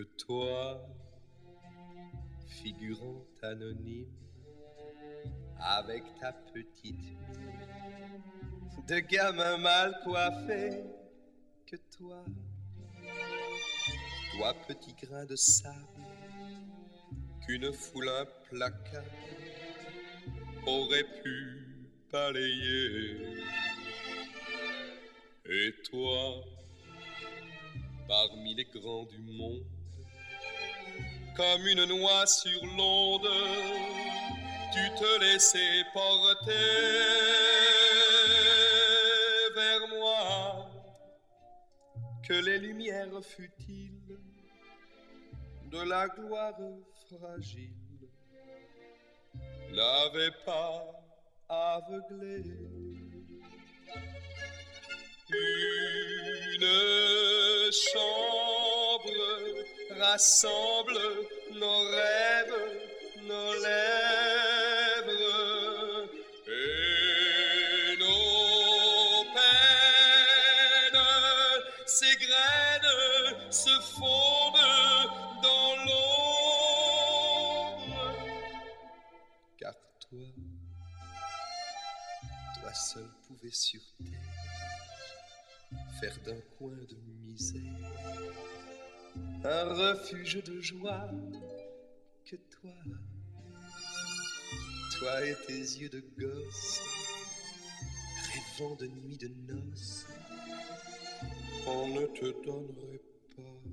que toi, figurant anonyme, avec ta petite mine de gamin mal coiffé, que toi, petit grain de sable, qu'une foule implacable aurait pu balayer. Et toi, parmi les grands du monde, comme une noix sur l'onde, tu te laissais porter vers moi, que les lumières futiles de la gloire fragile n'avaient pas aveuglé. Une chambre rassemble nos rêves, nos lèvres et nos peines s'égrènent, se fondent dans l'ombre. Car toi seul pouvais sur terre faire d'un coin de misère un refuge de joie, que toi et tes yeux de gosse, rêvant de nuit de noces, on ne te donnerait pas.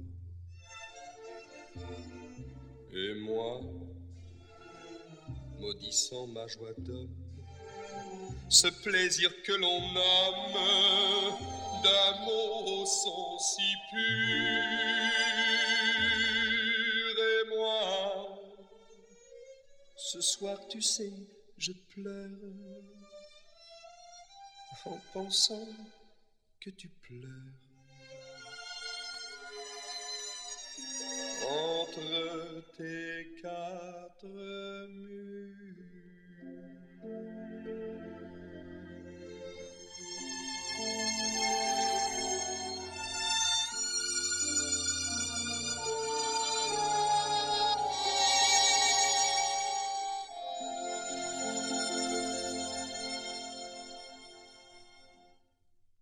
Et moi, maudissant ma joie d'homme, ce plaisir que l'on nomme d'amour au son si pur. Et moi, ce soir, tu sais, je pleure en pensant que tu pleures. Entre tes quatre murs.